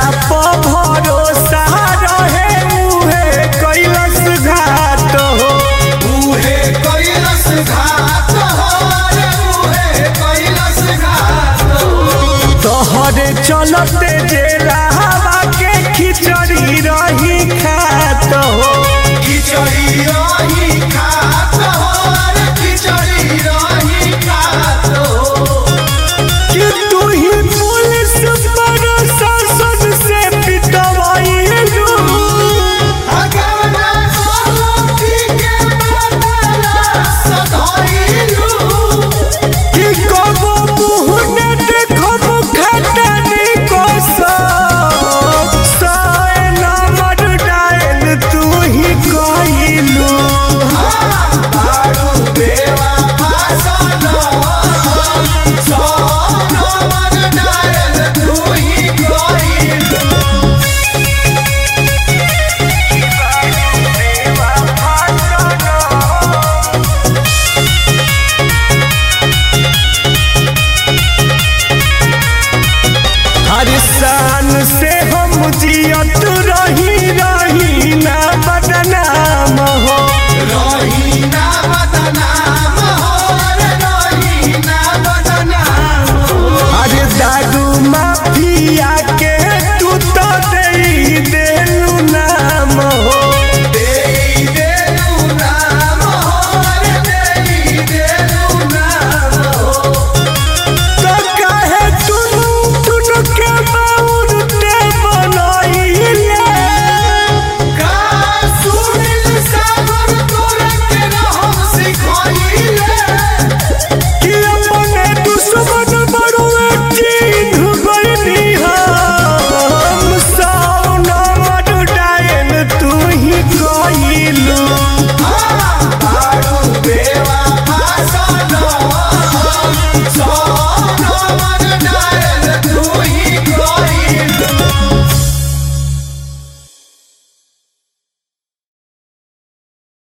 पो भरोसा रहे उहे कैलस घाट हो, उहे कैलस घाट हो रे उहे कैलस घाट हो। तोहरे चलते जेला हवा के खिचड़ी रही खात हो, खिचड़ी रही खात हो रे खिचड़ी रही खात हो। कि तू ही पुलिस प्रशासन से पिटवाइलू, अगवना गोलती के बदला सधाइलू। कि कबो मुँह न देखब खटनी को सए नंबर डायल तू ही कइलू। आड़ू बेवफा सनम, सोनम डायल तू ही कइलू। हर शान से हम जियत